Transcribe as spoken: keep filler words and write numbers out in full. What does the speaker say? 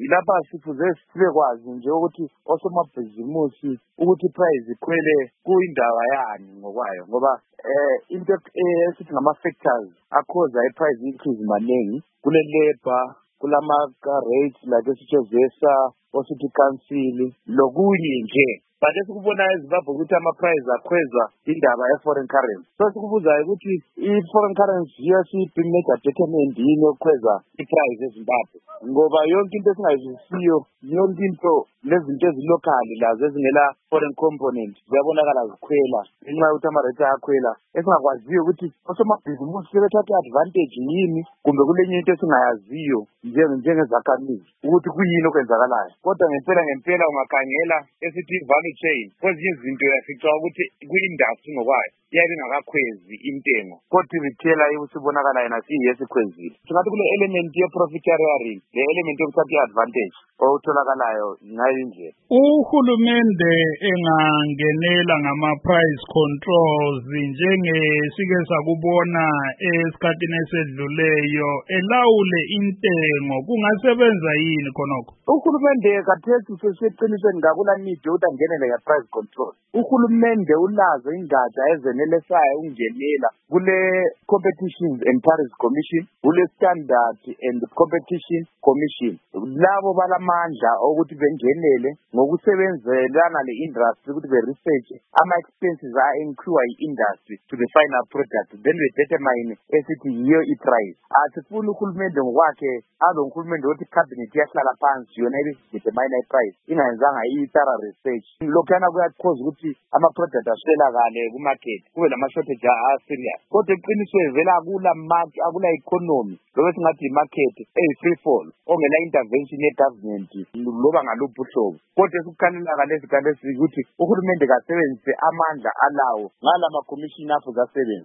ilapha sifuze sibekwazi nje ukuthi osomabhizimusi ukuthi price ikhwele kuyindaba yani ngokwayo ngoba eh into esithi ngama-factors akhoza i-price increase maningi kule labor kulama rates like esithezesa osithi council lokunye nje but esikubona eZimbabwe ukuthi ama-price akhwezwa indaba ye-foreign currency so sikubuzayo ukuthi i-foreign currency yasiyibhimejor determined yini yokukhweza i-price eZimbabwe ngoba yonke into esingayizisiyo yonke into lezinto ezilokali lazo ezingela foreign component ziyabonakala zikhwela ngenxa yokuthi ama-rate ayakhwela esingakwaziyo ukuthi osomabhizimusi sebethatha advantage yini kumbe kulenye into esingayaziyo njengezakhamizi ukuthi kuyini okwenzakalayo kodwa ngempela ngempela ungakhangela esithi value chain kwezinye izinto yafica ukuthi kwi-industry ngokwayo iyabe ingakakhwezi intengo kodwa ibithela ibusibonakala yena siyesikhwezile singathi kule element ye-profit sharing le element yokuthatha i-advantage otholakalayo ngayindlela uhulumende engangenela ngama-price controls njengesike sakubona esikhathini esedluleyo elawule intengo kungasebenza yini khonokho uhulumende kathesi seseqinisweni ngakula need yokuthi angenele nge-price control uhulumende ulazo ingatsha ezenelesayo ukungenela kule competitions and tariffs commission kule standard and competition commission labo balamandla ukuthi bengenele ngokusebenzelana le-industry ukuthi be-research ama-expenses a-incur i-industry to the final product then be-determine esithi yiyo i-price asifuni uhulumende ngokwakhe abe uhulumende wokuthi cabinet iyahlala phansi yona ibidetermine i-price ingayenzanga i-thorough research lokhuyana kuyakhoza ukuthi ama-product aswelakale kumarket kube lama-shortage a-serious kodwa eqinisweni vele akula akula economy lobe singathi i-market eyi-free fall ongela intervention ye-government loba ngaluphi uhlobo kodwa esikukhanelaka lesi kalesi ukuthi uhulumende kasebenzise amandla alawo ngala ma-commission apho zasebenza